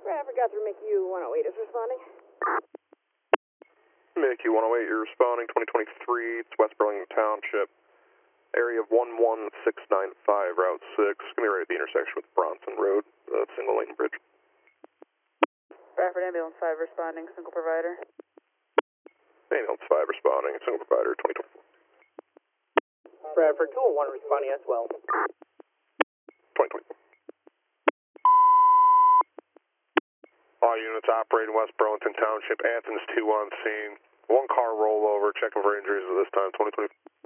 Bradford Guthrie, McHugh 108 is responding. McHugh 108, you're responding, 2023, it's West Burlington Township, area of 11695, Route 6, gonna be right at the intersection with Bronson Road, single lane bridge. Bradford Ambulance 5 responding, single provider. Ambulance 5 responding, single provider, 2024. Bradford 201 responding as well. 2024. All units operating West Burlington Township, Athens 2 on scene. One car rollover, checking for injuries at this time, 2024.